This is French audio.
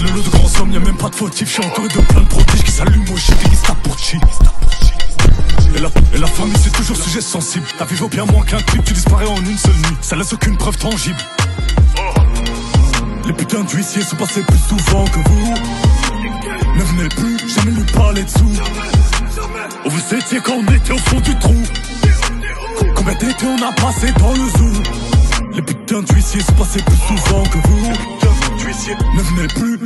le lot de grands hommes, y'a même pas de fautif. J'suis entouré de plein de prodiges qui s'allument au shit et qui se tapent pour cheat. Et la famille c'est toujours sujet sensible. Ta vie vaut bien moins qu'un clip, tu disparais en une seule nuit. Ça laisse aucune preuve tangible. Les putains d'huissiers sont passés plus souvent que vous. Ne venez plus, jamais lui parler dessous. Où vous étiez quand on était au fond du trou? Combien d'étés on a passé dans le zoo? Les putains d'huissiers sont passés plus souvent que vous. Ne venez plus.